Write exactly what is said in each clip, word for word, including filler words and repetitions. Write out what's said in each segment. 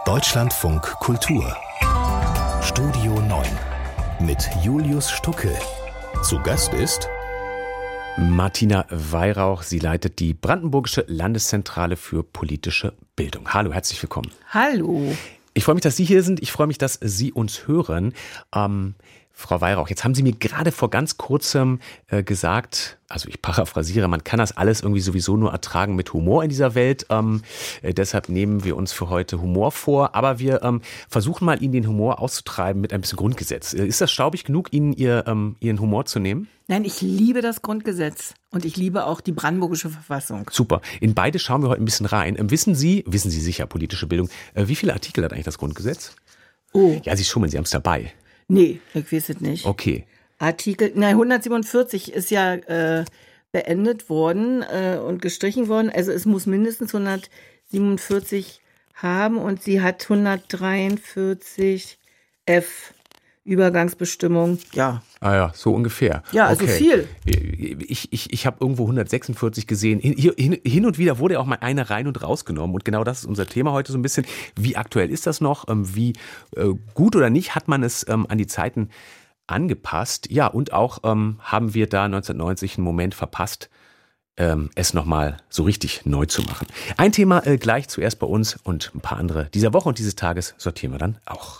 Deutschlandfunk Kultur Studio neun mit Julius Stucke. Zu Gast ist Martina Weihrauch. Sie leitet die Brandenburgische Landeszentrale für politische Bildung. Hallo, herzlich willkommen. Hallo. Ich freue mich, dass Sie hier sind. Ich freue mich, dass Sie uns hören. Ähm, Frau Weihrauch, jetzt haben Sie mir gerade vor ganz kurzem äh, gesagt, also ich paraphrasiere, man kann das alles irgendwie sowieso nur ertragen mit Humor in dieser Welt. Ähm, äh, deshalb nehmen wir uns für heute Humor vor. Aber wir ähm, versuchen mal, Ihnen den Humor auszutreiben mit ein bisschen Grundgesetz. Äh, ist das staubig genug, Ihnen Ihr, ähm, Ihren Humor zu nehmen? Nein, ich liebe das Grundgesetz und ich liebe auch die Brandenburgische Verfassung. Super. In beide schauen wir heute ein bisschen rein. Ähm, wissen Sie, wissen Sie sicher, politische Bildung, äh, wie viele Artikel hat eigentlich das Grundgesetz? Oh. Ja, Sie schummeln, Sie haben es dabei. Nee, ich weiß es nicht. Okay. Artikel, nein, hundertsiebenundvierzig ist ja äh, beendet worden äh, und gestrichen worden. Also es muss mindestens hundertsiebenundvierzig haben und sie hat hundertdreiundvierzig F. Übergangsbestimmung, ja. Ah ja, so ungefähr. Ja, also okay. viel. Ich, ich, ich habe irgendwo hundertsechsundvierzig gesehen. Hin, hin und wieder wurde auch mal eine rein und rausgenommen. Und genau das ist unser Thema heute so ein bisschen. Wie aktuell ist das noch? Wie äh, gut oder nicht hat man es ähm, an die Zeiten angepasst? Ja, und auch ähm, haben wir da neunzehnhundertneunzig einen Moment verpasst, ähm, es nochmal so richtig neu zu machen. Ein Thema äh, gleich zuerst bei uns und ein paar andere dieser Woche und dieses Tages sortieren wir dann auch.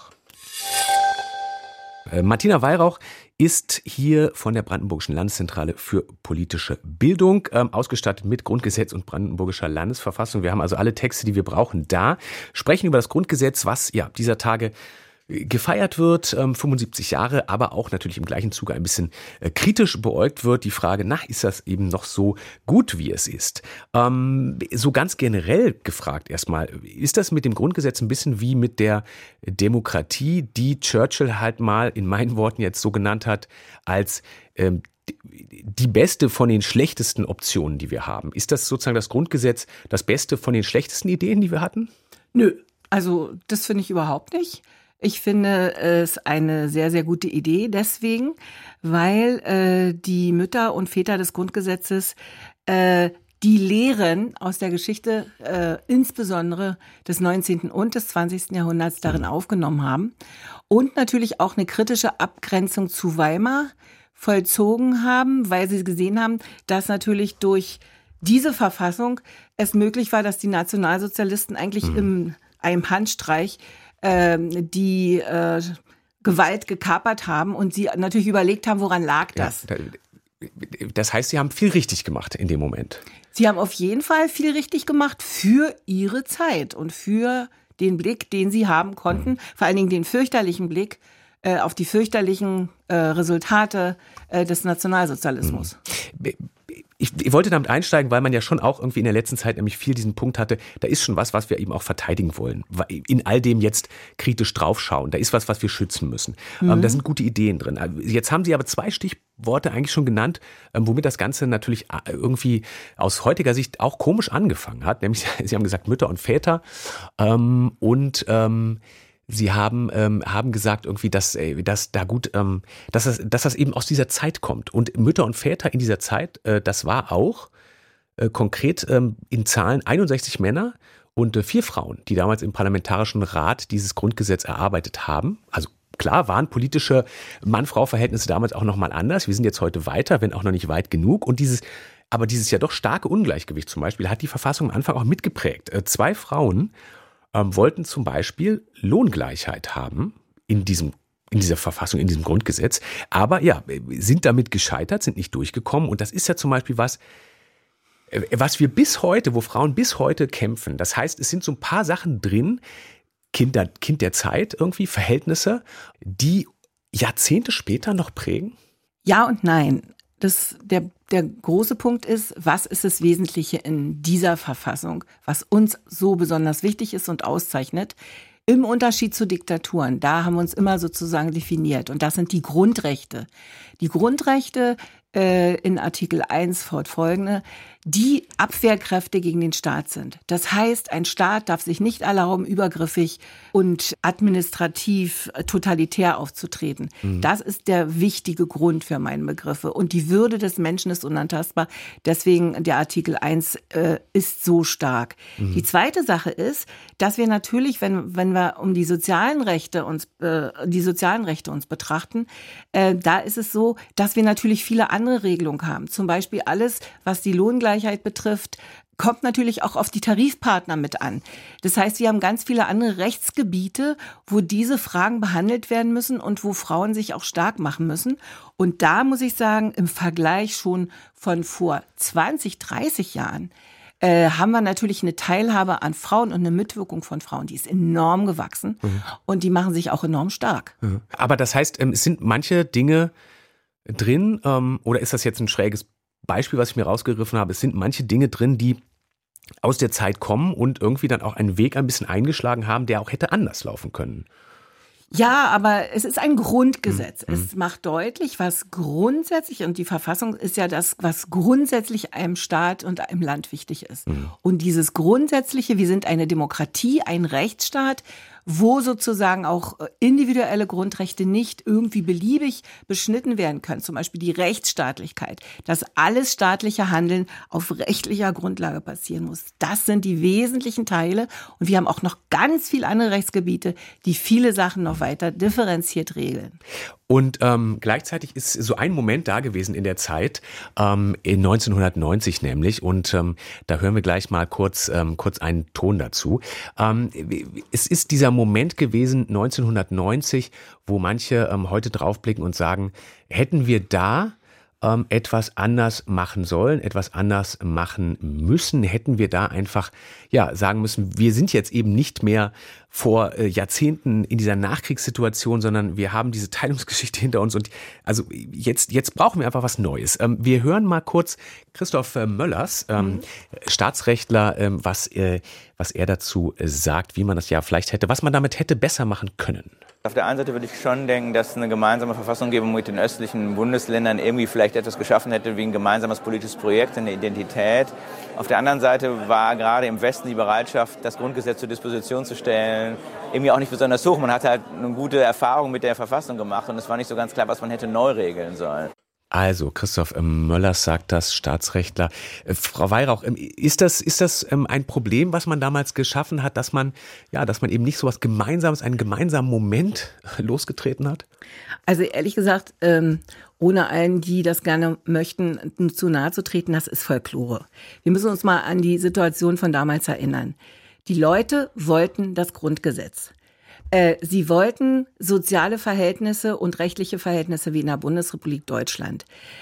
Martina Weihrauch ist hier von der Brandenburgischen Landeszentrale für politische Bildung, ähm, ausgestattet mit Grundgesetz und Brandenburgischer Landesverfassung. Wir haben also alle Texte, die wir brauchen, da. Sprechen über das Grundgesetz, was ja dieser Tage gefeiert wird, ähm, fünfundsiebzig Jahre, aber auch natürlich im gleichen Zuge ein bisschen äh, kritisch beäugt wird. Die Frage, na, ist das eben noch so gut, wie es ist? Ähm, so ganz generell gefragt erstmal, ist das mit dem Grundgesetz ein bisschen wie mit der Demokratie, die Churchill halt mal in meinen Worten jetzt so genannt hat, als ähm, die beste von den schlechtesten Optionen, die wir haben? Ist das sozusagen das Grundgesetz das Beste von den schlechtesten Ideen, die wir hatten? Nö, also das finde ich überhaupt nicht. Ich finde es eine sehr, sehr gute Idee deswegen, weil äh, die Mütter und Väter des Grundgesetzes äh, die Lehren aus der Geschichte, äh, insbesondere des neunzehnten und des zwanzigsten Jahrhunderts, darin aufgenommen haben und natürlich auch eine kritische Abgrenzung zu Weimar vollzogen haben, weil sie gesehen haben, dass natürlich durch diese Verfassung es möglich war, dass die Nationalsozialisten eigentlich mhm. im einem Handstreich die äh, Gewalt gekapert haben und sie natürlich überlegt haben, woran lag das. Ja, das heißt, Sie haben viel richtig gemacht in dem Moment. Sie haben auf jeden Fall viel richtig gemacht für ihre Zeit und für den Blick, den sie haben konnten, mhm. vor allen Dingen den fürchterlichen Blick äh, auf die fürchterlichen äh, Resultate äh, des Nationalsozialismus. Mhm. Ich, ich wollte damit einsteigen, weil man ja schon auch irgendwie in der letzten Zeit nämlich viel diesen Punkt hatte, da ist schon was, was wir eben auch verteidigen wollen. In all dem jetzt kritisch draufschauen. Da ist was, was wir schützen müssen. Mhm. Ähm, da sind gute Ideen drin. Jetzt haben Sie aber zwei Stichworte eigentlich schon genannt, ähm, womit das Ganze natürlich irgendwie aus heutiger Sicht auch komisch angefangen hat. Nämlich, Sie haben gesagt Mütter und Väter ähm, und ähm, Sie haben ähm, haben gesagt irgendwie, dass äh, dass da gut, ähm, dass das dass das eben aus dieser Zeit kommt und Mütter und Väter in dieser Zeit, äh, das war auch äh, konkret ähm, in Zahlen einundsechzig Männer und äh, vier Frauen, die damals im Parlamentarischen Rat dieses Grundgesetz erarbeitet haben. Also klar waren politische Mann-Frau-Verhältnisse damals auch noch mal anders. Wir sind jetzt heute weiter, wenn auch noch nicht weit genug. Und dieses aber dieses ja doch starke Ungleichgewicht zum Beispiel hat die Verfassung am Anfang auch mitgeprägt. Äh, zwei Frauen wollten zum Beispiel Lohngleichheit haben in diesem in dieser Verfassung, in diesem Grundgesetz, aber ja, sind damit gescheitert, sind nicht durchgekommen und das ist ja zum Beispiel was, was wir bis heute, wo Frauen bis heute kämpfen. Das heißt, es sind so ein paar Sachen drin, Kinder, Kind der Zeit irgendwie, Verhältnisse, die Jahrzehnte später noch prägen? Ja und nein. Das, der, der große Punkt ist, was ist das Wesentliche in dieser Verfassung, was uns so besonders wichtig ist und auszeichnet, im Unterschied zu Diktaturen. Da haben wir uns immer sozusagen definiert und das sind die Grundrechte. Die Grundrechte äh, in Artikel eins fortfolgende, die Abwehrkräfte gegen den Staat sind. Das heißt, ein Staat darf sich nicht erlauben, übergriffig und administrativ totalitär aufzutreten. Mhm. Das ist der wichtige Grund für meine Begriffe. Und die Würde des Menschen ist unantastbar. Deswegen der Artikel eins äh, ist so stark. Mhm. Die zweite Sache ist, dass wir natürlich, wenn, wenn wir um die sozialen Rechte uns, äh, die sozialen Rechte uns betrachten, äh, da ist es so, dass wir natürlich viele andere Regelungen haben. Zum Beispiel alles, was die Lohngleichheit betrifft, kommt natürlich auch auf die Tarifpartner mit an. Das heißt, wir haben ganz viele andere Rechtsgebiete, wo diese Fragen behandelt werden müssen und wo Frauen sich auch stark machen müssen. Und da muss ich sagen, im Vergleich schon von vor zwanzig, dreißig Jahren, äh, haben wir natürlich eine Teilhabe an Frauen und eine Mitwirkung von Frauen, die ist enorm gewachsen. Mhm. Und die machen sich auch enorm stark. Mhm. Aber das heißt, es sind manche Dinge drin, ähm, oder ist das jetzt ein schräges Beispiel, was ich mir rausgegriffen habe, es sind manche Dinge drin, die aus der Zeit kommen und irgendwie dann auch einen Weg ein bisschen eingeschlagen haben, der auch hätte anders laufen können. Ja, aber es ist ein Grundgesetz. Mhm. Es macht deutlich, was grundsätzlich, und die Verfassung ist ja das, was grundsätzlich einem Staat und einem Land wichtig ist. Mhm. Und dieses Grundsätzliche, wir sind eine Demokratie, ein Rechtsstaat, wo sozusagen auch individuelle Grundrechte nicht irgendwie beliebig beschnitten werden können. Zum Beispiel die Rechtsstaatlichkeit, dass alles staatliche Handeln auf rechtlicher Grundlage passieren muss. Das sind die wesentlichen Teile. Und wir haben auch noch ganz viele andere Rechtsgebiete, die viele Sachen noch weiter differenziert regeln. Und ähm, gleichzeitig ist so ein Moment da gewesen in der Zeit, ähm, in neunzehnhundertneunzig nämlich, und ähm, da hören wir gleich mal kurz, ähm, kurz einen Ton dazu. Ähm, es ist dieser Moment gewesen, neunzehnhundertneunzig, wo manche ähm, heute draufblicken und sagen, hätten wir da ähm, etwas anders machen sollen, etwas anders machen müssen, hätten wir da einfach ja sagen müssen, wir sind jetzt eben nicht mehr vor äh, Jahrzehnten in dieser Nachkriegssituation, sondern wir haben diese Teilungsgeschichte hinter uns und also jetzt jetzt brauchen wir einfach was Neues. Ähm, wir hören mal kurz Christoph äh, Möllers, ähm, mhm. Staatsrechtler, ähm, was äh, was er dazu äh, sagt, wie man das ja vielleicht hätte, was man damit hätte besser machen können. Auf der einen Seite würde ich schon denken, dass eine gemeinsame Verfassungsgebung mit den östlichen Bundesländern irgendwie vielleicht etwas geschaffen hätte wie ein gemeinsames politisches Projekt, eine Identität. Auf der anderen Seite war gerade im Westen die Bereitschaft, das Grundgesetz zur Disposition zu stellen, irgendwie auch nicht besonders hoch. Man hatte halt eine gute Erfahrung mit der Verfassung gemacht und es war nicht so ganz klar, was man hätte neu regeln sollen. Also, Christoph Möllers sagt das, Staatsrechtler. Frau Weihrauch, ist das, ist das ein Problem, was man damals geschaffen hat, dass man, ja, dass man eben nicht so was Gemeinsames, einen gemeinsamen Moment losgetreten hat? Also, ehrlich gesagt, ähm, ohne allen, die das gerne möchten, zu nahe zu treten, das ist Folklore. Wir müssen uns mal an die Situation von damals erinnern. Die Leute wollten das Grundgesetz. Sie wollten soziale Verhältnisse und rechtliche Verhältnisse wie in der Bundesrepublik Deutschland.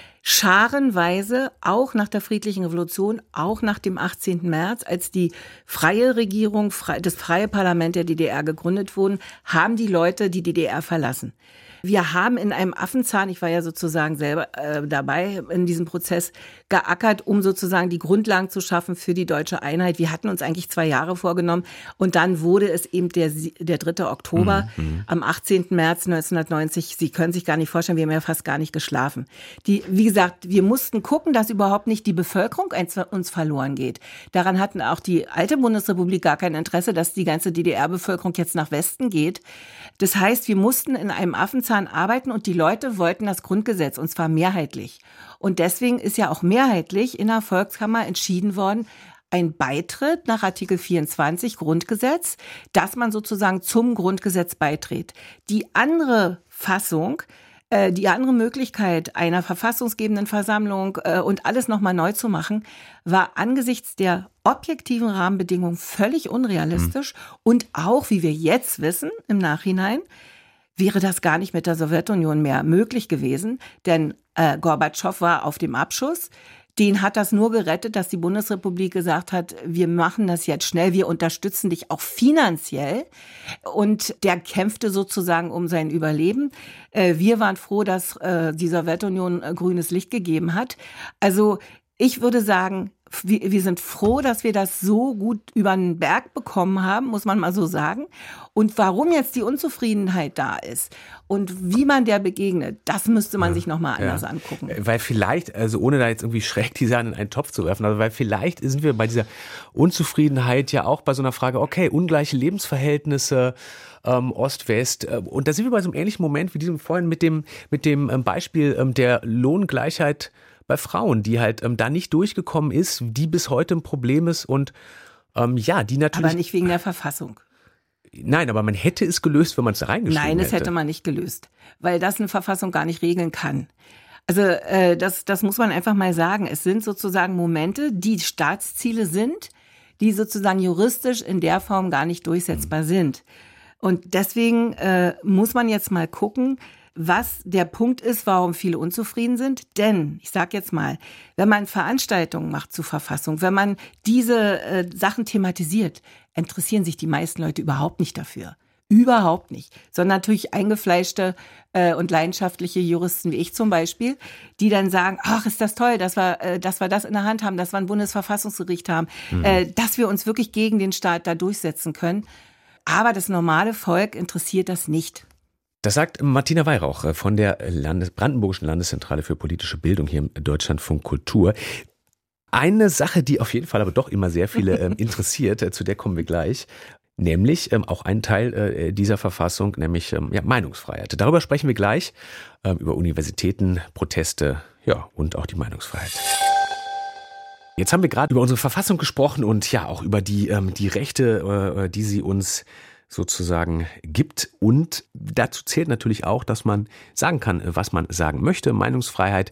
Scharenweise, auch nach der friedlichen Revolution, auch nach dem achtzehnten März, als die freie Regierung, das freie Parlament der D D R gegründet wurden, haben die Leute die D D R verlassen. Wir haben in einem Affenzahn, ich war ja sozusagen selber äh, dabei in diesem Prozess, geackert, um sozusagen die Grundlagen zu schaffen für die deutsche Einheit. Wir hatten uns eigentlich zwei Jahre vorgenommen und dann wurde es eben der, der dritte Oktober mhm. am achtzehnten März neunzehnhundertneunzig. Sie können sich gar nicht vorstellen, wir haben ja fast gar nicht geschlafen. Die, wie gesagt, wir mussten gucken, dass überhaupt nicht die Bevölkerung uns verloren geht. Daran hatten auch die alte Bundesrepublik gar kein Interesse, dass die ganze D D R-Bevölkerung jetzt nach Westen geht. Das heißt, wir mussten in einem Affenzahn arbeiten und die Leute wollten das Grundgesetz, und zwar mehrheitlich. Und deswegen ist ja auch mehrheitlich in der Volkskammer entschieden worden, ein Beitritt nach Artikel vierundzwanzig Grundgesetz, dass man sozusagen zum Grundgesetz beitritt. Die andere Fassung, äh, die andere Möglichkeit einer verfassungsgebenden Versammlung äh, und alles nochmal neu zu machen, war angesichts der objektiven Rahmenbedingungen völlig unrealistisch mhm. und auch, wie wir jetzt wissen, im Nachhinein, wäre das gar nicht mit der Sowjetunion mehr möglich gewesen, denn äh, Gorbatschow war auf dem Abschuss. Den hat das nur gerettet, dass die Bundesrepublik gesagt hat, wir machen das jetzt schnell, wir unterstützen dich auch finanziell. Und der kämpfte sozusagen um sein Überleben. Äh, wir waren froh, dass äh, die Sowjetunion äh, grünes Licht gegeben hat. Also ich würde sagen, wir, wir sind froh, dass wir das so gut über den Berg bekommen haben, muss man mal so sagen. Und warum jetzt die Unzufriedenheit da ist und wie man der begegnet, das müsste man sich nochmal anders ja. angucken. Weil vielleicht, also ohne da jetzt irgendwie schräg die Sachen in einen Topf zu werfen, aber weil vielleicht sind wir bei dieser Unzufriedenheit ja auch bei so einer Frage, okay, ungleiche Lebensverhältnisse, ähm, Ost-West, äh, und da sind wir bei so einem ähnlichen Moment wie diesem vorhin mit dem, mit dem ähm, Beispiel ähm, der Lohngleichheit bei Frauen, die halt ähm, da nicht durchgekommen ist, die bis heute ein Problem ist und ähm, ja, die natürlich... Aber nicht wegen der Verfassung. Nein, aber man hätte es gelöst, wenn man es da reingeschrieben hätte. Nein, das hätte man nicht gelöst, weil das eine Verfassung gar nicht regeln kann. Also äh, das, das muss man einfach mal sagen. Es sind sozusagen Momente, die Staatsziele sind, die sozusagen juristisch in der Form gar nicht durchsetzbar mhm. sind. Und deswegen äh, muss man jetzt mal gucken, was der Punkt ist, warum viele unzufrieden sind. Denn, ich sage jetzt mal, wenn man Veranstaltungen macht zur Verfassung, wenn man diese äh, Sachen thematisiert, interessieren sich die meisten Leute überhaupt nicht dafür. Überhaupt nicht. Sondern natürlich eingefleischte äh, und leidenschaftliche Juristen wie ich zum Beispiel, die dann sagen, ach, ist das toll, dass wir, äh, dass wir das in der Hand haben, dass wir ein Bundesverfassungsgericht haben, mhm. äh, dass wir uns wirklich gegen den Staat da durchsetzen können. Aber das normale Volk interessiert das nicht. Das sagt Martina Weihrauch von der Landes- Brandenburgischen Landeszentrale für politische Bildung hier im Deutschlandfunk Kultur. Eine Sache, die auf jeden Fall aber doch immer sehr viele ähm, interessiert, äh, zu der kommen wir gleich, nämlich ähm, auch ein Teil äh, dieser Verfassung, nämlich ähm, ja, Meinungsfreiheit. Darüber sprechen wir gleich, ähm, über Universitäten, Proteste, ja, und auch die Meinungsfreiheit. Jetzt haben wir gerade über unsere Verfassung gesprochen und ja auch über die, ähm, die Rechte, äh, die sie uns sozusagen gibt. Und dazu zählt natürlich auch, dass man sagen kann, was man sagen möchte. Meinungsfreiheit,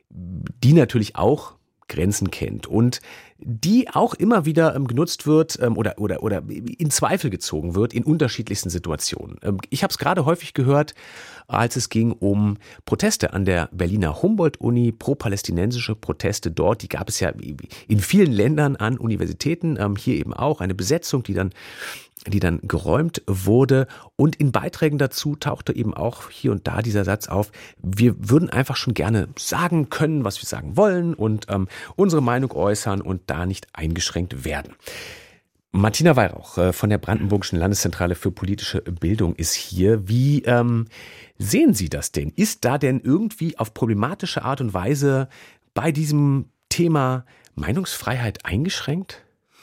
die natürlich auch Grenzen kennt und die auch immer wieder ähm, genutzt wird ähm, oder, oder, oder in Zweifel gezogen wird in unterschiedlichsten Situationen. Ähm, ich habe es gerade häufig gehört, als es ging um Proteste an der Berliner Humboldt-Uni, pro-palästinensische Proteste dort. Die gab es ja in vielen Ländern an Universitäten, ähm, hier eben auch eine Besetzung, die dann die dann geräumt wurde. Und in Beiträgen dazu tauchte eben auch hier und da dieser Satz auf, wir würden einfach schon gerne sagen können, was wir sagen wollen und ähm, unsere Meinung äußern und da nicht eingeschränkt werden. Martina Weihrauch äh, von der Brandenburgischen Landeszentrale für politische Bildung ist hier. Wie ähm, sehen Sie das denn? Ist da denn irgendwie auf problematische Art und Weise bei diesem Thema Meinungsfreiheit eingeschränkt?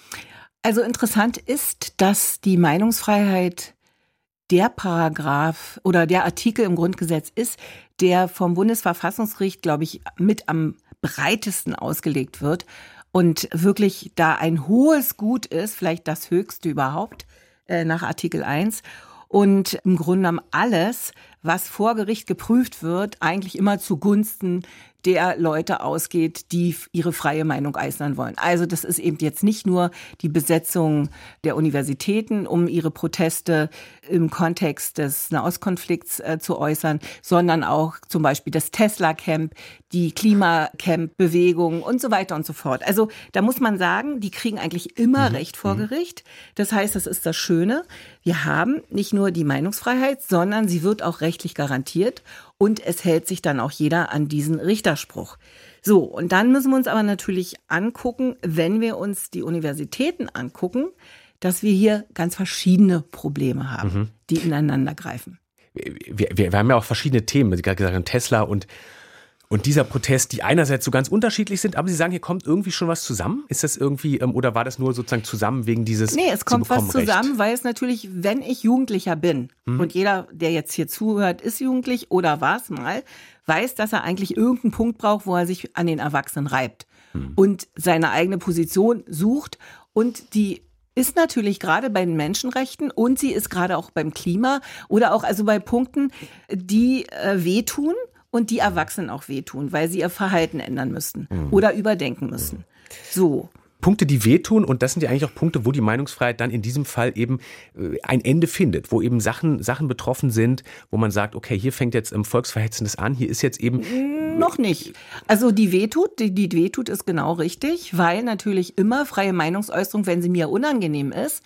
Also interessant ist, dass die Meinungsfreiheit der Paragraph oder der Artikel im Grundgesetz ist, der vom Bundesverfassungsgericht, glaube ich, mit am breitesten ausgelegt wird und wirklich da ein hohes Gut ist, vielleicht das höchste überhaupt äh, nach Artikel eins. Und im Grunde genommen alles, was vor Gericht geprüft wird, eigentlich immer zugunsten der Leute ausgeht, die ihre freie Meinung äußern wollen. Also das ist eben jetzt nicht nur die Besetzung der Universitäten, um ihre Proteste im Kontext des Nahostkonflikts äh, zu äußern, sondern auch zum Beispiel das Tesla-Camp, die Klimacamp-Bewegung und so weiter und so fort. Also da muss man sagen, die kriegen eigentlich immer mhm. Recht vor Gericht. Das heißt, das ist das Schöne. Wir haben nicht nur die Meinungsfreiheit, sondern sie wird auch rechtlich garantiert. Und es hält sich dann auch jeder an diesen Richterspruch. So, und dann müssen wir uns aber natürlich angucken, wenn wir uns die Universitäten angucken, dass wir hier ganz verschiedene Probleme haben, mhm. die ineinander greifen. Wir, wir, wir haben ja auch verschiedene Themen, Sie gerade gesagt haben, Tesla und Und dieser Protest, die einerseits so ganz unterschiedlich sind, aber Sie sagen, hier kommt irgendwie schon was zusammen? Ist das irgendwie, oder war das nur sozusagen zusammen wegen dieses Nee, es kommt was zusammen, Recht? Weil es natürlich, wenn ich Jugendlicher bin, hm. und jeder, der jetzt hier zuhört, ist jugendlich oder war es mal, weiß, dass er eigentlich irgendeinen Punkt braucht, wo er sich an den Erwachsenen reibt hm. und seine eigene Position sucht. Und die ist natürlich gerade bei den Menschenrechten und sie ist gerade auch beim Klima oder auch also bei Punkten, die äh, wehtun. Und die Erwachsenen auch wehtun, weil sie ihr Verhalten ändern müssten mhm. oder überdenken müssen. So. Punkte, die wehtun, und das sind ja eigentlich auch Punkte, wo die Meinungsfreiheit dann in diesem Fall eben ein Ende findet, wo eben Sachen, Sachen betroffen sind, wo man sagt, okay, hier fängt jetzt ein Volksverhetzendes an, hier ist jetzt eben... Noch nicht. Also die wehtut, die, die wehtut ist genau richtig, weil natürlich immer freie Meinungsäußerung, wenn sie mir unangenehm ist,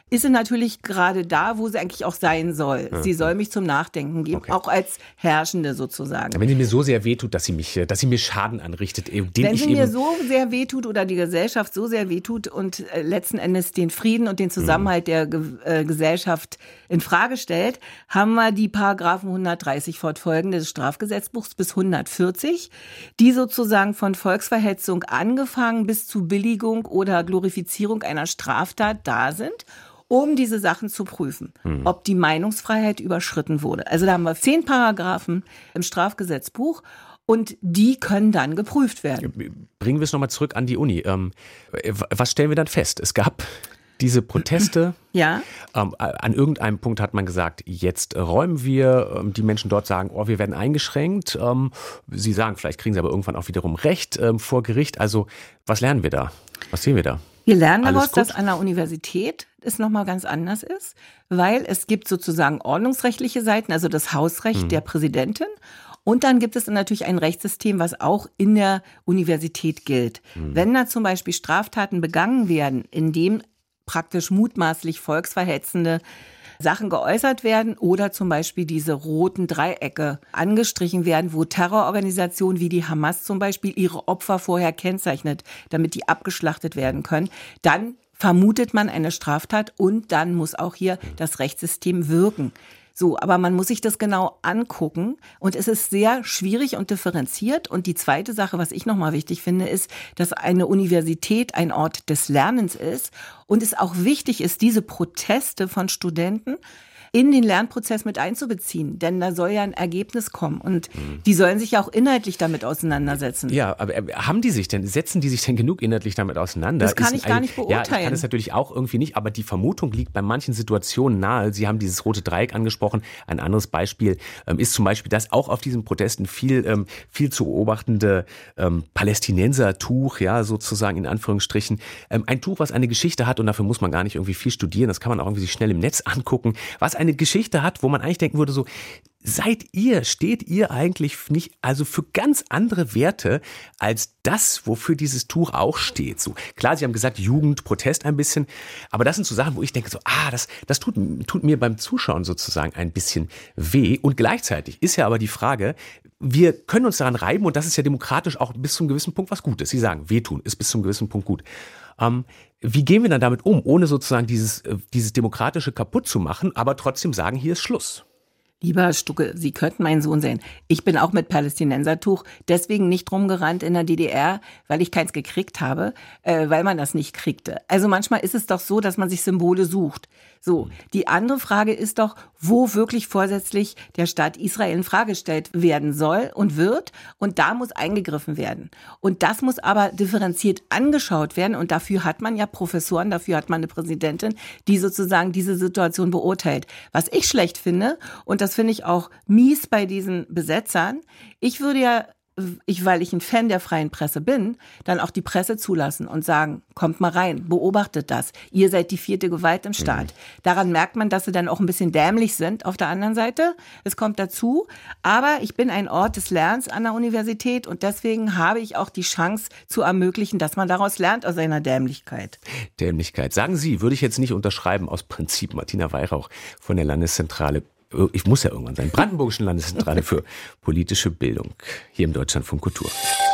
ist sie natürlich gerade da, wo sie eigentlich auch sein soll. Sie soll mich zum Nachdenken geben, okay. auch als Herrschende sozusagen. Wenn sie mir so sehr wehtut, dass sie mich, dass sie mir Schaden anrichtet, den Wenn ich sie eben mir so sehr wehtut oder die Gesellschaft so sehr wehtut und äh, letzten Endes den Frieden und den Zusammenhalt mhm. der Ge- äh, Gesellschaft in Frage stellt, haben wir die Paragraphen hundertdreißig fortfolgende des Strafgesetzbuchs bis hundertvierzig, die sozusagen von Volksverhetzung angefangen bis zu Billigung oder Glorifizierung einer Straftat da sind, um diese Sachen zu prüfen, hm. ob die Meinungsfreiheit überschritten wurde. Also da haben wir zehn Paragraphen im Strafgesetzbuch und die können dann geprüft werden. Bringen wir es nochmal zurück an die Uni. Ähm, was stellen wir dann fest? Es gab diese Proteste. Ja. Ähm, an irgendeinem Punkt hat man gesagt, jetzt räumen wir. Ähm, die Menschen dort sagen, oh, wir werden eingeschränkt. Ähm, sie sagen, vielleicht kriegen sie aber irgendwann auch wiederum Recht ähm, vor Gericht. Also was lernen wir da? Was sehen wir da? Wir lernen daraus, dass an der Universität es nochmal ganz anders ist, weil es gibt sozusagen ordnungsrechtliche Seiten, also das Hausrecht mhm. der Präsidentin. Und dann gibt es natürlich ein Rechtssystem, was auch in der Universität gilt. Mhm. Wenn da zum Beispiel Straftaten begangen werden, in dem praktisch mutmaßlich volksverhetzende Sachen geäußert werden oder zum Beispiel diese roten Dreiecke angestrichen werden, wo Terrororganisationen wie die Hamas zum Beispiel ihre Opfer vorher kennzeichnet, damit die abgeschlachtet werden können, dann vermutet man eine Straftat und dann muss auch hier das Rechtssystem wirken. So, aber man muss sich das genau angucken und es ist sehr schwierig und differenziert. Und die zweite Sache, was ich nochmal wichtig finde, ist, dass eine Universität ein Ort des Lernens ist und es auch wichtig ist, diese Proteste von Studenten in den Lernprozess mit einzubeziehen, denn da soll ja ein Ergebnis kommen und mhm. die sollen sich ja auch inhaltlich damit auseinandersetzen. Ja, aber haben die sich denn, setzen die sich denn genug inhaltlich damit auseinander? Das kann Ist ich gar nicht beurteilen. Ja, ich kann es natürlich auch irgendwie nicht, aber die Vermutung liegt bei manchen Situationen nahe. Sie haben dieses rote Dreieck angesprochen. Ein anderes Beispiel ähm, ist zum Beispiel das auch auf diesen Protesten viel, ähm, viel zu beobachtende ähm, Palästinenser-Tuch, ja, sozusagen in Anführungsstrichen. Ähm, ein Tuch, was eine Geschichte hat und dafür muss man gar nicht irgendwie viel studieren. Das kann man auch irgendwie sich schnell im Netz angucken. Was eine Geschichte hat, wo man eigentlich denken würde, so, seid ihr, steht ihr eigentlich nicht, also für ganz andere Werte als das, wofür dieses Tuch auch steht. So, klar, Sie haben gesagt, Jugend, Protest ein bisschen, aber das sind so Sachen, wo ich denke, so, ah, das, das tut, tut mir beim Zuschauen sozusagen ein bisschen weh. Und gleichzeitig ist ja aber die Frage, wir können uns daran reiben und das ist ja demokratisch auch bis zu einem gewissen Punkt was Gutes. Sie sagen, wehtun ist bis zu einem gewissen Punkt gut. Ähm, wie gehen wir dann damit um, ohne sozusagen dieses, dieses Demokratische kaputt zu machen, aber trotzdem sagen, hier ist Schluss? Lieber Stucke, Sie könnten mein Sohn sehen. Ich bin auch mit Palästinensertuch deswegen nicht rumgerannt in der D D R, weil ich keins gekriegt habe, äh, weil man das nicht kriegte. Also manchmal ist es doch so, dass man sich Symbole sucht. So, die andere Frage ist doch, wo wirklich vorsätzlich der Staat Israel in Frage gestellt werden soll und wird. Und da muss eingegriffen werden. Und das muss aber differenziert angeschaut werden. Und dafür hat man ja Professoren, dafür hat man eine Präsidentin, die sozusagen diese Situation beurteilt. Was ich schlecht finde, und das finde ich auch mies bei diesen Besetzern, ich würde ja, ich, weil ich ein Fan der freien Presse bin, dann auch die Presse zulassen und sagen, kommt mal rein, beobachtet das. Ihr seid die vierte Gewalt im Staat. Mhm. Daran merkt man, dass sie dann auch ein bisschen dämlich sind auf der anderen Seite. Es kommt dazu. Aber ich bin ein Ort des Lernens an der Universität und deswegen habe ich auch die Chance zu ermöglichen, dass man daraus lernt aus seiner Dämlichkeit. Dämlichkeit. Sagen Sie, würde ich jetzt nicht unterschreiben aus Prinzip. Martina Weihrauch von der Landeszentrale. Ich muss ja irgendwann sein, Brandenburgischen Landeszentrale für politische Bildung hier im Deutschlandfunk Kultur.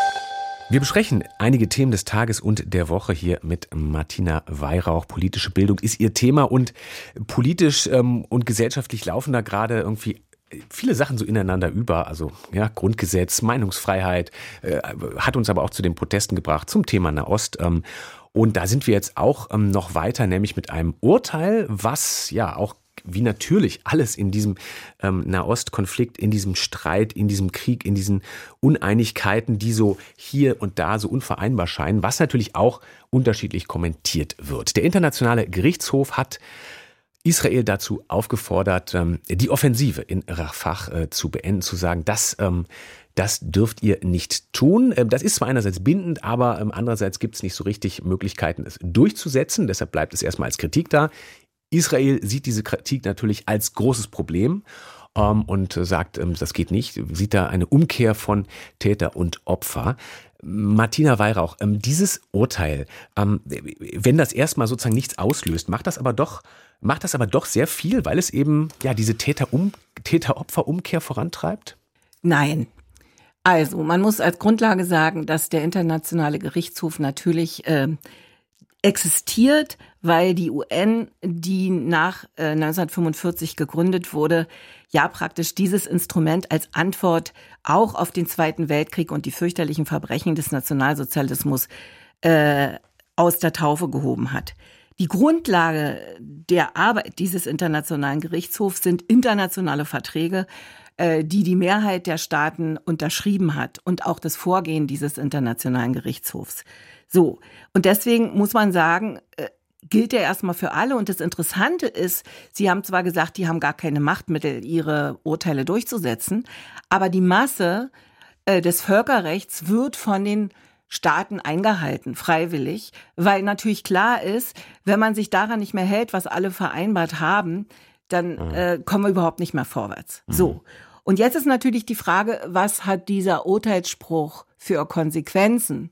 Wir besprechen einige Themen des Tages und der Woche hier mit Martina Weihrauch. Politische Bildung ist ihr Thema und politisch ähm, und gesellschaftlich laufen da gerade irgendwie viele Sachen so ineinander über, also ja, Grundgesetz, Meinungsfreiheit, äh, hat uns aber auch zu den Protesten gebracht zum Thema Nahost. Ähm, und da sind wir jetzt auch ähm, noch weiter, nämlich mit einem Urteil, was ja auch wie natürlich alles in diesem ähm, Nahostkonflikt, in diesem Streit, in diesem Krieg, in diesen Uneinigkeiten, die so hier und da so unvereinbar scheinen, was natürlich auch unterschiedlich kommentiert wird. Der Internationale Gerichtshof hat Israel dazu aufgefordert, ähm, die Offensive in Rafah äh, zu beenden, zu sagen, dass ähm, das dürft ihr nicht tun. Das ist zwar einerseits bindend, aber ähm, andererseits gibt es nicht so richtig Möglichkeiten, es durchzusetzen. Deshalb bleibt es erstmal als Kritik da. Israel sieht diese Kritik natürlich als großes Problem ähm, und sagt, ähm, das geht nicht, sieht da eine Umkehr von Täter und Opfer. Martina Weihrauch, ähm, dieses Urteil, ähm, wenn das erstmal sozusagen nichts auslöst, macht das aber doch Macht das aber doch sehr viel, weil es eben ja diese Täter-Um- Täter-Opfer-Umkehr vorantreibt? Nein. Also, man muss als Grundlage sagen, dass der Internationale Gerichtshof natürlich äh, existiert, weil die U N, die nach äh, neunzehnhundertfünfundvierzig gegründet wurde, ja praktisch dieses Instrument als Antwort auch auf den Zweiten Weltkrieg und die fürchterlichen Verbrechen des Nationalsozialismus äh, aus der Taufe gehoben hat. Die Grundlage der Arbeit dieses Internationalen Gerichtshofs sind internationale Verträge, äh, die die Mehrheit der Staaten unterschrieben hat und auch das Vorgehen dieses Internationalen Gerichtshofs. So, und deswegen muss man sagen, äh, gilt er erstmal für alle. Und das Interessante ist, Sie haben zwar gesagt, die haben gar keine Machtmittel, ihre Urteile durchzusetzen, aber die Masse äh, des Völkerrechts wird von den Staaten eingehalten, freiwillig, weil natürlich klar ist, wenn man sich daran nicht mehr hält, was alle vereinbart haben, dann äh, kommen wir überhaupt nicht mehr vorwärts. Mhm. So. Und jetzt ist natürlich die Frage, was hat dieser Urteilsspruch für Konsequenzen?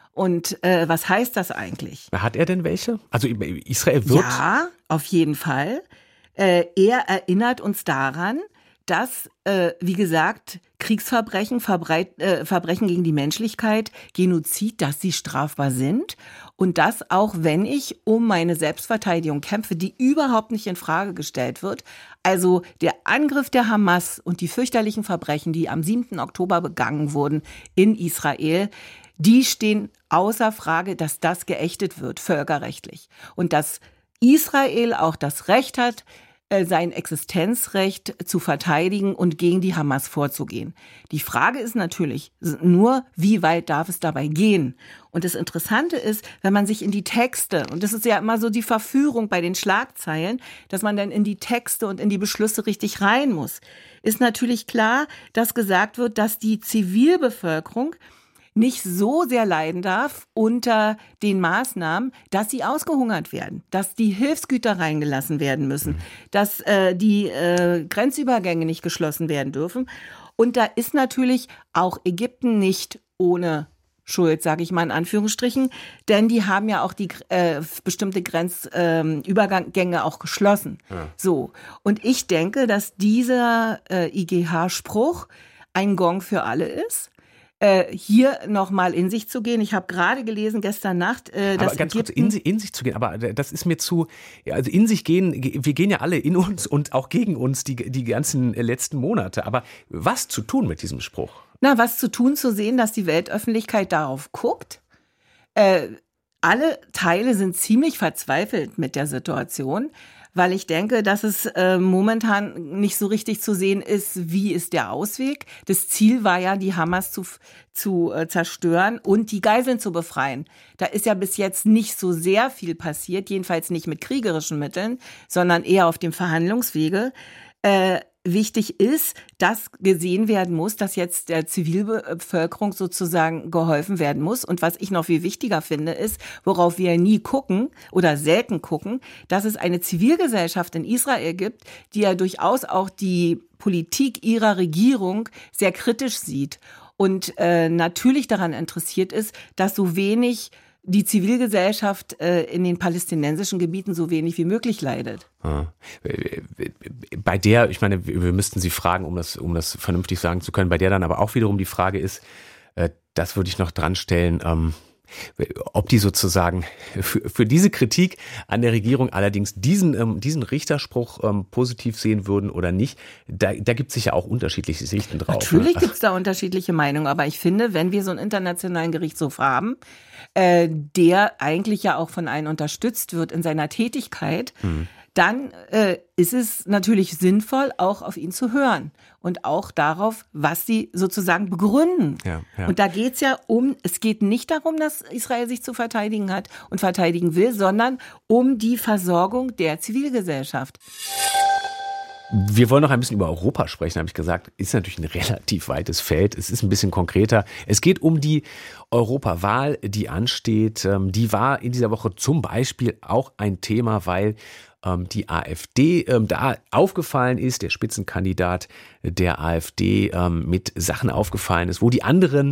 Und äh, was heißt das eigentlich? Hat er denn welche? Also Israel wird... Ja, auf jeden Fall. Äh, er erinnert uns daran, dass, äh, wie gesagt, Kriegsverbrechen, Verbreit, äh, Verbrechen gegen die Menschlichkeit, Genozid, dass sie strafbar sind. Und das auch, wenn ich um meine Selbstverteidigung kämpfe, die überhaupt nicht in Frage gestellt wird. Also der Angriff der Hamas und die fürchterlichen Verbrechen, die am siebten Oktober begangen wurden in Israel, die stehen außer Frage, dass das geächtet wird, völkerrechtlich. Und dass Israel auch das Recht hat, sein Existenzrecht zu verteidigen und gegen die Hamas vorzugehen. Die Frage ist natürlich nur, wie weit darf es dabei gehen? Und das Interessante ist, wenn man sich in die Texte, und das ist ja immer so die Verführung bei den Schlagzeilen, dass man dann in die Texte und in die Beschlüsse richtig rein muss, ist natürlich klar, dass gesagt wird, dass die Zivilbevölkerung nicht so sehr leiden darf unter den Maßnahmen, dass sie ausgehungert werden, dass die Hilfsgüter reingelassen werden müssen, dass äh, die äh, Grenzübergänge nicht geschlossen werden dürfen. Und da ist natürlich auch Ägypten nicht ohne Schuld, sage ich mal in Anführungsstrichen, denn die haben ja auch die äh, bestimmte Grenzübergänge äh, auch geschlossen. Ja. So. Und ich denke, dass dieser äh, I G H-Spruch ein Gong für alle ist. Hier nochmal in sich zu gehen. Ich habe gerade gelesen, gestern Nacht, äh, dass aber ganz kurz, in, in sich zu gehen, aber das ist mir zu, also in sich gehen, wir gehen ja alle in uns und auch gegen uns die, die ganzen letzten Monate. Aber was zu tun mit diesem Spruch? Na, was zu tun, zu sehen, dass die Weltöffentlichkeit darauf guckt. Äh, alle Teile sind ziemlich verzweifelt mit der Situation, weil ich denke, dass es äh, momentan nicht so richtig zu sehen ist, wie ist der Ausweg. Das Ziel war ja, die Hamas zu, zu äh, zerstören und die Geiseln zu befreien. Da ist ja bis jetzt nicht so sehr viel passiert, jedenfalls nicht mit kriegerischen Mitteln, sondern eher auf dem Verhandlungswege. Äh, Wichtig ist, dass gesehen werden muss, dass jetzt der Zivilbevölkerung sozusagen geholfen werden muss. Und was ich noch viel wichtiger finde, ist, worauf wir nie gucken oder selten gucken, dass es eine Zivilgesellschaft in Israel gibt, die ja durchaus auch die Politik ihrer Regierung sehr kritisch sieht und äh, natürlich daran interessiert ist, dass so wenig die Zivilgesellschaft äh, in den palästinensischen Gebieten so wenig wie möglich leidet. Bei der, ich meine, wir müssten Sie fragen, um das, um das vernünftig sagen zu können, bei der dann aber auch wiederum die Frage ist, äh, das würde ich noch dran stellen, ähm, ob die sozusagen für, für diese Kritik an der Regierung allerdings diesen, ähm, diesen Richterspruch ähm, positiv sehen würden oder nicht. Da, da gibt es sicher auch unterschiedliche Sichten drauf. Natürlich gibt es da unterschiedliche Meinungen, aber ich finde, wenn wir so einen internationalen Gerichtshof haben, äh, der eigentlich ja auch von allen unterstützt wird in seiner Tätigkeit, mhm. dann äh, ist es natürlich sinnvoll, auch auf ihn zu hören und auch darauf, was sie sozusagen begründen. Ja, ja. Und da geht's ja um, es geht nicht darum, dass Israel sich zu verteidigen hat und verteidigen will, sondern um die Versorgung der Zivilgesellschaft. Wir wollen noch ein bisschen über Europa sprechen, habe ich gesagt. Ist natürlich ein relativ weites Feld. Es ist ein bisschen konkreter. Es geht um die Europawahl, die ansteht. Die war in dieser Woche zum Beispiel auch ein Thema, weil die AfD da aufgefallen ist, der Spitzenkandidat der AfD mit Sachen aufgefallen ist, wo die anderen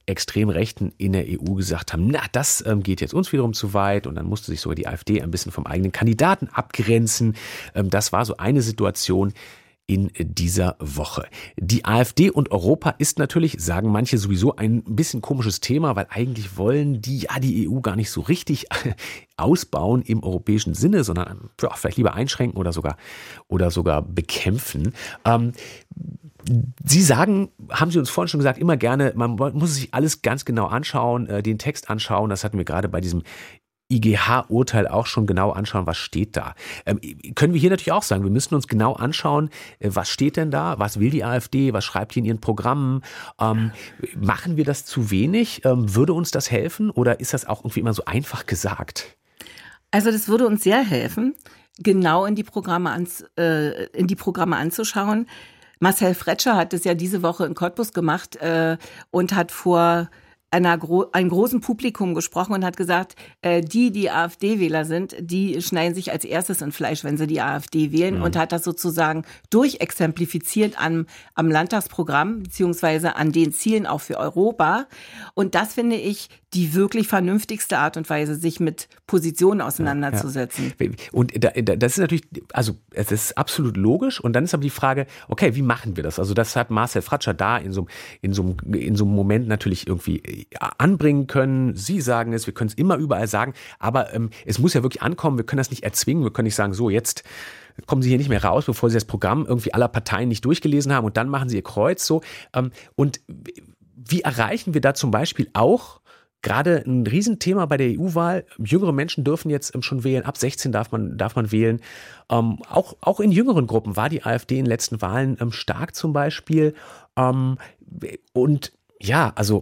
Extremrechten in der E U gesagt haben, na, das ähm, geht jetzt uns wiederum zu weit und dann musste sich sogar die AfD ein bisschen vom eigenen Kandidaten abgrenzen. Ähm, das war so eine Situation in dieser Woche. Die AfD und Europa ist natürlich, sagen manche, sowieso ein bisschen komisches Thema, weil eigentlich wollen die ja die E U gar nicht so richtig ausbauen im europäischen Sinne, sondern ja, vielleicht lieber einschränken oder sogar oder sogar bekämpfen. Ähm, Sie sagen, haben Sie uns vorhin schon gesagt, immer gerne, man muss sich alles ganz genau anschauen, den Text anschauen. Das hatten wir gerade bei diesem I G H-Urteil auch schon genau anschauen, was steht da. Ähm, können wir hier natürlich auch sagen, wir müssen uns genau anschauen, äh, was steht denn da, was will die AfD, was schreibt die in ihren Programmen. Ähm, machen wir das zu wenig? Ähm, würde uns das helfen oder ist das auch irgendwie immer so einfach gesagt? Also das würde uns sehr helfen, genau in die Programme, ans, äh, in die Programme anzuschauen. Marcel Fretscher hat es ja diese Woche in Cottbus gemacht äh, und hat vor einer gro- einem großen Publikum gesprochen und hat gesagt, äh, die, die AfD-Wähler sind, die schneiden sich als erstes in Fleisch, wenn sie die AfD wählen, mhm. und hat das sozusagen durchexemplifiziert am, am Landtagsprogramm beziehungsweise an den Zielen auch für Europa. Und das finde ich die wirklich vernünftigste Art und Weise, sich mit Positionen auseinanderzusetzen. Ja, ja. Und da, das ist natürlich, also es ist absolut logisch. Und dann ist aber die Frage, okay, wie machen wir das? Also das hat Marcel Fratscher da in so, in so, in so einem Moment natürlich irgendwie anbringen können. Sie sagen es, wir können es immer überall sagen, aber ähm, es muss ja wirklich ankommen. Wir können das nicht erzwingen. Wir können nicht sagen, so jetzt kommen Sie hier nicht mehr raus, bevor Sie das Programm irgendwie aller Parteien nicht durchgelesen haben und dann machen Sie Ihr Kreuz so. Ähm, und wie erreichen wir da zum Beispiel auch gerade ein Riesenthema bei der E U-Wahl? Jüngere Menschen dürfen jetzt schon wählen. Ab sechzehn darf man, darf man wählen. Ähm, auch, auch in jüngeren Gruppen war die AfD in den letzten Wahlen ähm, stark zum Beispiel. Ähm, und ja, also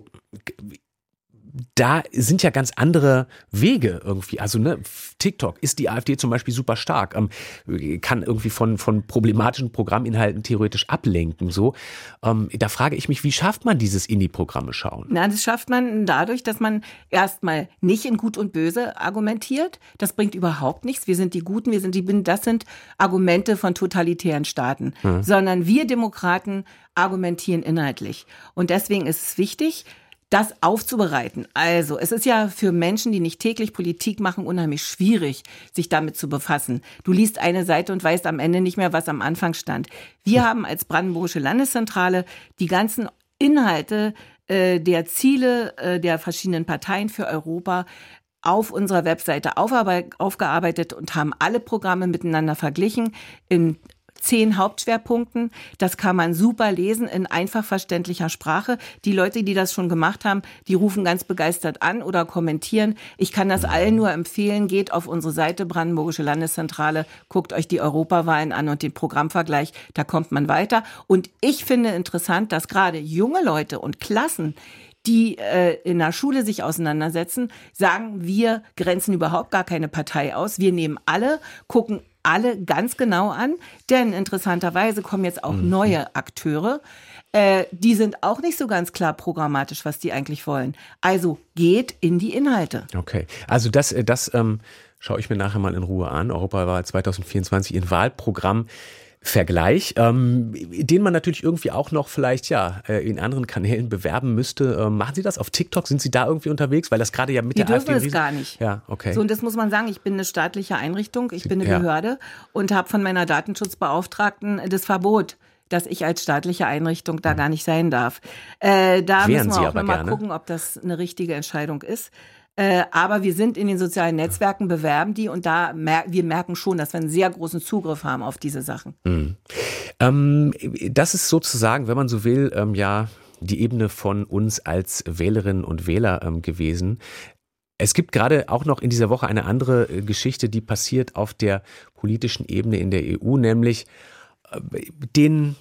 da sind ja ganz andere Wege irgendwie. Also ne, TikTok ist die AfD zum Beispiel super stark, ähm, kann irgendwie von, von problematischen Programminhalten theoretisch ablenken. So, ähm, da frage ich mich, wie schafft man dieses in die Programme schauen? Na, das schafft man dadurch, dass man erstmal nicht in Gut und Böse argumentiert. Das bringt überhaupt nichts. Wir sind die Guten, wir sind die Binden. Das sind Argumente von totalitären Staaten. Hm. Sondern wir Demokraten argumentieren inhaltlich. Und deswegen ist es wichtig, das aufzubereiten. Also, es ist ja für Menschen, die nicht täglich Politik machen, unheimlich schwierig, sich damit zu befassen. Du liest eine Seite und weißt am Ende nicht mehr, was am Anfang stand. Wir haben als Brandenburgische Landeszentrale die ganzen Inhalte äh, der Ziele äh, der verschiedenen Parteien für Europa auf unserer Webseite aufgearbeitet und haben alle Programme miteinander verglichen in zehn Hauptschwerpunkten. Das kann man super lesen in einfach verständlicher Sprache. Die Leute, die das schon gemacht haben, die rufen ganz begeistert an oder kommentieren. Ich kann das allen nur empfehlen. Geht auf unsere Seite Brandenburgische Landeszentrale, guckt euch die Europawahlen an und den Programmvergleich. Da kommt man weiter. Und ich finde interessant, dass gerade junge Leute und Klassen, die äh, in der Schule sich auseinandersetzen, sagen, wir grenzen überhaupt gar keine Partei aus. Wir nehmen alle, gucken alle ganz genau an, denn interessanterweise kommen jetzt auch mhm. neue Akteure. Äh, die sind auch nicht so ganz klar programmatisch, was die eigentlich wollen. Also geht in die Inhalte. Okay, also das, das ähm, schaue ich mir nachher mal in Ruhe an. Europawahl zwanzig vierundzwanzig, Ihr Wahlprogramm. Vergleich, ähm, den man natürlich irgendwie auch noch vielleicht ja in anderen Kanälen bewerben müsste. Ähm, machen Sie das auf TikTok? Sind Sie da irgendwie unterwegs? Weil das gerade ja mit Wir der dürfen AfD... es gar nicht. Ja, okay. So, und das muss man sagen, ich bin eine staatliche Einrichtung, ich bin eine ja. Behörde und habe von meiner Datenschutzbeauftragten das Verbot, dass ich als staatliche Einrichtung da gar nicht sein darf. Äh, da Wären müssen wir Sie auch aber nochmal gerne. gucken, ob das eine richtige Entscheidung ist. Äh, aber wir sind in den sozialen Netzwerken, bewerben die und da mer- wir merken schon, dass wir einen sehr großen Zugriff haben auf diese Sachen. Mhm. Ähm, das ist sozusagen, wenn man so will, ähm, ja die Ebene von uns als Wählerinnen und Wähler ähm, gewesen. Es gibt gerade auch noch in dieser Woche eine andere äh, Geschichte, die passiert auf der politischen Ebene in der E U, nämlich äh, den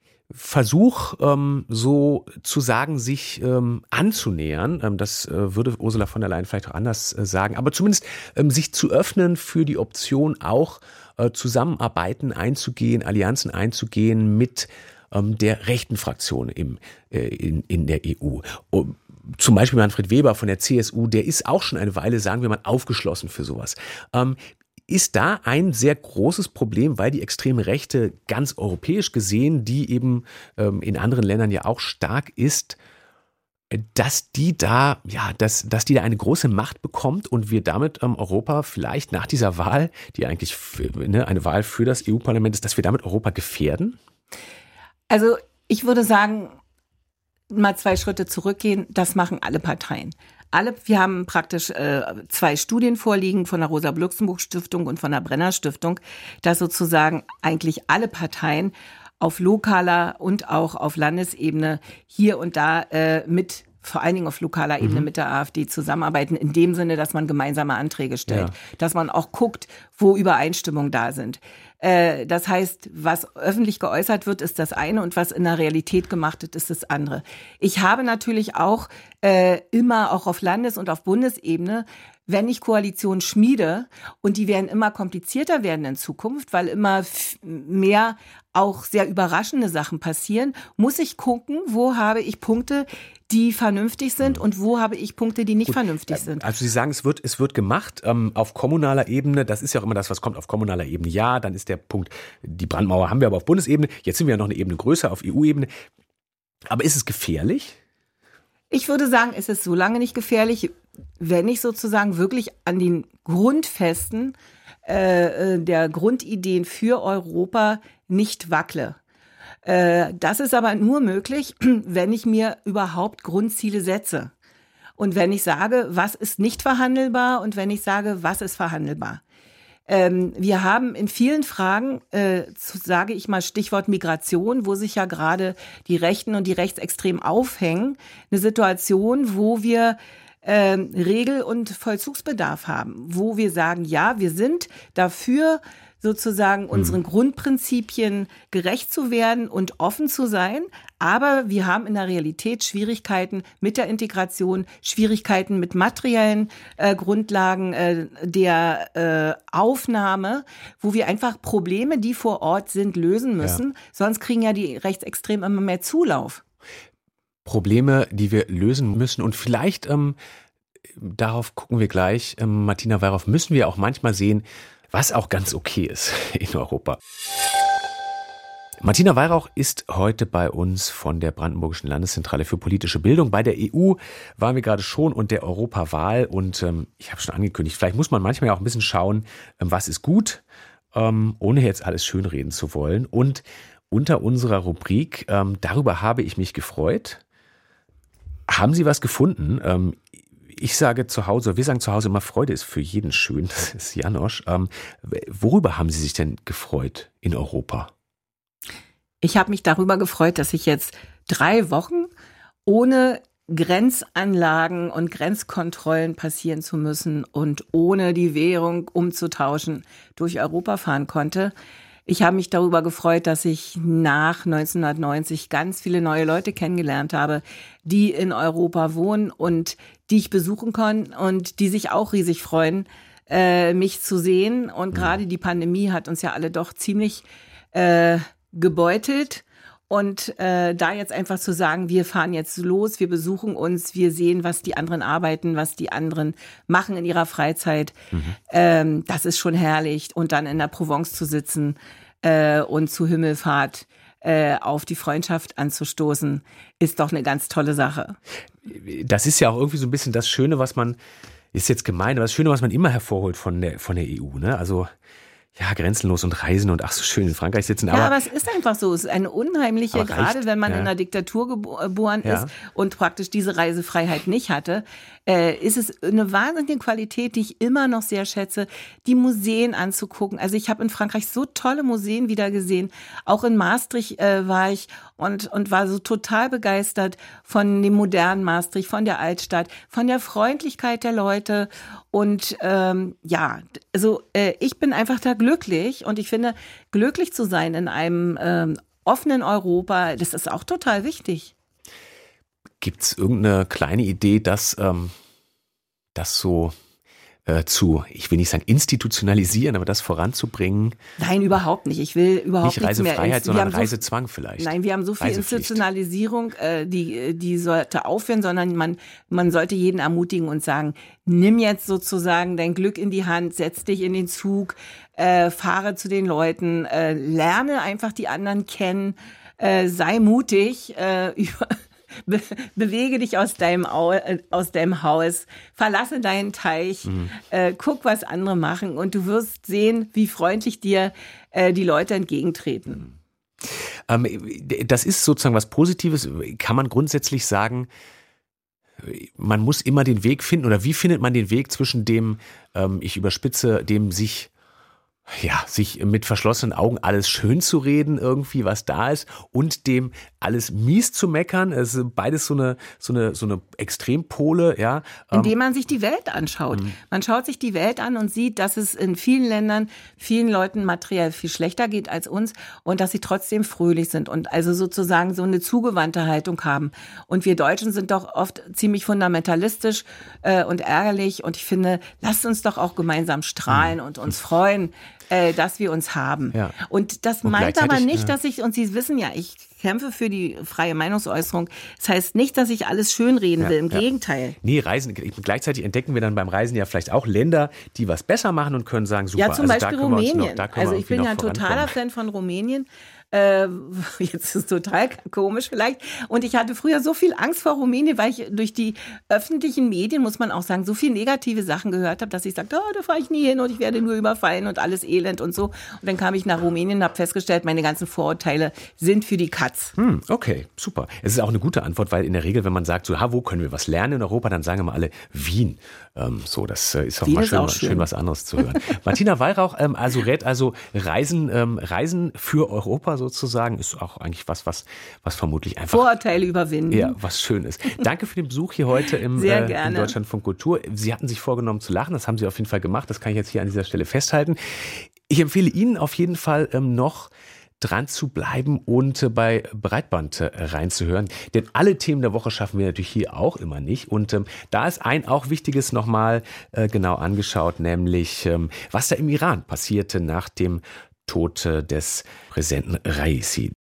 Versuch, ähm, so zu sagen, sich ähm, anzunähern, ähm, das äh, würde Ursula von der Leyen vielleicht auch anders äh, sagen, aber zumindest ähm, sich zu öffnen für die Option, auch äh, Zusammenarbeiten einzugehen, Allianzen einzugehen mit ähm, der rechten Fraktion im, äh, in, in der E U. Um, zum Beispiel Manfred Weber von der C S U, der ist auch schon eine Weile, sagen wir mal, aufgeschlossen für sowas. Ähm, Ist da ein sehr großes Problem, weil die extreme Rechte ganz europäisch gesehen, die eben ähm, in anderen Ländern ja auch stark ist, dass die da, ja, dass, dass die da eine große Macht bekommt und wir damit ähm, Europa vielleicht nach dieser Wahl, die eigentlich für, ne, eine Wahl für das E U-Parlament ist, dass wir damit Europa gefährden? Also ich würde sagen, mal zwei Schritte zurückgehen, das machen alle Parteien. Alle, wir haben praktisch äh, zwei Studien vorliegen von der Rosa-Luxemburg-Stiftung und von der Brenner-Stiftung, dass sozusagen eigentlich alle Parteien auf lokaler und auch auf Landesebene hier und da äh, mit, vor allen Dingen auf lokaler Ebene mhm. mit der AfD zusammenarbeiten, in dem Sinne, dass man gemeinsame Anträge stellt, ja. dass man auch guckt, wo Übereinstimmungen da sind. Äh, das heißt, was öffentlich geäußert wird, ist das eine und was in der Realität gemacht wird, ist das andere. Ich habe natürlich auch äh, immer auch auf Landes- und auf Bundesebene, wenn ich Koalitionen schmiede, und die werden immer komplizierter werden in Zukunft, weil immer f- mehr auch sehr überraschende Sachen passieren, muss ich gucken, wo habe ich Punkte, die vernünftig sind und wo habe ich Punkte, die nicht Gut, vernünftig sind. Also Sie sagen, es wird, es wird gemacht ähm, auf kommunaler Ebene. Das ist ja auch immer das, was kommt auf kommunaler Ebene. Ja, dann ist der Punkt, die Brandmauer haben wir aber auf Bundesebene. Jetzt sind wir ja noch eine Ebene größer auf E U-Ebene. Aber ist es gefährlich? Ich würde sagen, es ist so lange nicht gefährlich, wenn ich sozusagen wirklich an den Grundfesten äh, der Grundideen für Europa nicht wackle. Äh, das ist aber nur möglich, wenn ich mir überhaupt Grundziele setze. Und wenn ich sage, was ist nicht verhandelbar und wenn ich sage, was ist verhandelbar. Ähm, wir haben in vielen Fragen, äh, sage ich mal Stichwort Migration, wo sich ja gerade die Rechten und die Rechtsextremen aufhängen, eine Situation, wo wir ähm, Regel- und Vollzugsbedarf haben, wo wir sagen, ja, wir sind dafür, sozusagen unseren hm. Grundprinzipien gerecht zu werden und offen zu sein. Aber wir haben in der Realität Schwierigkeiten mit der Integration, Schwierigkeiten mit materiellen äh, Grundlagen äh, der äh, Aufnahme, wo wir einfach Probleme, die vor Ort sind, lösen müssen. Ja. Sonst kriegen ja die Rechtsextremen immer mehr Zulauf. Probleme, die wir lösen müssen. Und vielleicht, ähm, darauf gucken wir gleich, ähm, Martina Weihrauch, müssen wir auch manchmal sehen, was auch ganz okay ist in Europa. Martina Weihrauch ist heute bei uns von der Brandenburgischen Landeszentrale für politische Bildung. Bei der E U waren wir gerade schon und der Europawahl. Und ähm, ich habe schon angekündigt, vielleicht muss man manchmal ja auch ein bisschen schauen, ähm, was ist gut, ähm, ohne jetzt alles schönreden zu wollen. Und unter unserer Rubrik, ähm, darüber habe ich mich gefreut. Haben Sie was gefunden? Ähm, Ich sage zu Hause, wir sagen zu Hause immer, Freude ist für jeden schön. Das ist Janosch. Ähm, worüber haben Sie sich denn gefreut in Europa? Ich habe mich darüber gefreut, dass ich jetzt drei Wochen ohne Grenzanlagen und Grenzkontrollen passieren zu müssen und ohne die Währung umzutauschen durch Europa fahren konnte. Ich habe mich darüber gefreut, dass ich nach neunzehnhundertneunzig ganz viele neue Leute kennengelernt habe, die in Europa wohnen und die ich besuchen kann und die sich auch riesig freuen, äh, mich zu sehen. Und gerade die Pandemie hat uns ja alle doch ziemlich äh, gebeutelt. Und äh, da jetzt einfach zu sagen, wir fahren jetzt los, wir besuchen uns, wir sehen, was die anderen arbeiten, was die anderen machen in ihrer Freizeit, mhm. ähm, das ist schon herrlich. Und dann in der Provence zu sitzen äh, und zu Himmelfahrt äh, auf die Freundschaft anzustoßen, ist doch eine ganz tolle Sache. Das ist ja auch irgendwie so ein bisschen das Schöne, was man, ist jetzt gemein, aber das Schöne, was man immer hervorholt von der, von der E U, ne? Also ja, grenzenlos und reisen und ach so schön in Frankreich sitzen. Aber ja, aber es ist einfach so. Es ist eine unheimliche, gerade wenn man ja. in einer Diktatur geboren ja. ist und praktisch diese Reisefreiheit nicht hatte, äh, ist es eine wahnsinnige Qualität, die ich immer noch sehr schätze, die Museen anzugucken. Also ich habe in Frankreich so tolle Museen wieder gesehen. Auch in Maastricht äh, war ich und, und war so total begeistert von dem modernen Maastricht, von der Altstadt, von der Freundlichkeit der Leute. Und ähm, ja, also äh, ich bin einfach da glücklich und ich finde, glücklich zu sein in einem ähm, offenen Europa, das ist auch total wichtig. Gibt es irgendeine kleine Idee, dass ähm, das so äh, zu, ich will nicht sagen institutionalisieren, aber das voranzubringen? Nein, überhaupt nicht. Ich will überhaupt nicht Reisefreiheit, mehr. sondern Reisezwang so, vielleicht. Nein, wir haben so viel Institutionalisierung, äh, die die sollte aufhören, sondern man man sollte jeden ermutigen und sagen, nimm jetzt sozusagen dein Glück in die Hand, setz dich in den Zug, äh, fahre zu den Leuten, äh, lerne einfach die anderen kennen, äh, sei mutig, äh, über be- bewege dich aus deinem, Au- äh, aus deinem Haus, verlasse deinen Teich, mhm. äh, guck, was andere machen und du wirst sehen, wie freundlich dir äh, die Leute entgegentreten. Ähm, das ist sozusagen was Positives. Kann man grundsätzlich sagen, man muss immer den Weg finden, oder wie findet man den Weg zwischen dem, ähm, ich überspitze, dem sich ja, sich mit verschlossenen Augen alles schön zu reden, irgendwie, was da ist, und dem alles mies zu meckern. Es ist beides so eine, so eine, so eine Extrempole, ja. Indem man sich die Welt anschaut. Mhm. Man schaut sich die Welt an und sieht, dass es in vielen Ländern vielen Leuten materiell viel schlechter geht als uns und dass sie trotzdem fröhlich sind und also sozusagen so eine zugewandte Haltung haben. Und wir Deutschen sind doch oft ziemlich fundamentalistisch äh, und ärgerlich, und ich finde, lasst uns doch auch gemeinsam strahlen mhm. und uns freuen, äh, dass wir uns haben. Ja. Und das und meint aber nicht, ja. dass ich, und Sie wissen ja, ich kämpfe für die freie Meinungsäußerung. Das heißt nicht, dass ich alles schönreden ja, will, im ja. Gegenteil. Nee, Reisen, gleichzeitig entdecken wir dann beim Reisen ja vielleicht auch Länder, die was besser machen und können sagen, super. Ja, zum also Beispiel Rumänien. Noch, also ich bin ja ein totaler Fan von Rumänien. Äh, jetzt ist es total komisch vielleicht. Und ich hatte früher so viel Angst vor Rumänien, weil ich durch die öffentlichen Medien, muss man auch sagen, so viel negative Sachen gehört habe, dass ich sagte, oh, da fahre ich nie hin und ich werde nur überfallen und alles Elend und so. Und dann kam ich nach Rumänien und habe festgestellt, meine ganzen Vorurteile sind für die Katz. Hm, okay, super. Es ist auch eine gute Antwort, weil in der Regel, wenn man sagt, so, ha, wo können wir was lernen in Europa, dann sagen immer alle Wien. Ähm, so, das äh, ist auch Wien mal schön, auch schön. schön was anderes zu hören. Martina Weihrauch, ähm, also rät also Reisen, ähm, Reisen für Europa sozusagen, ist auch eigentlich was, was, was vermutlich einfach Vorurteile überwinden. Ja, was schön ist. Danke für den Besuch hier heute im, Sehr äh, gerne. im Deutschlandfunk Kultur. Sie hatten sich vorgenommen zu lachen, das haben Sie auf jeden Fall gemacht, das kann ich jetzt hier an dieser Stelle festhalten. Ich empfehle Ihnen auf jeden Fall ähm, noch dran zu bleiben und äh, bei Breitband äh, reinzuhören. Denn alle Themen der Woche schaffen wir natürlich hier auch immer nicht. Und ähm, da ist ein auch Wichtiges nochmal äh, genau angeschaut, nämlich ähm, was da im Iran passierte nach dem Tod des Präsidenten Raisi.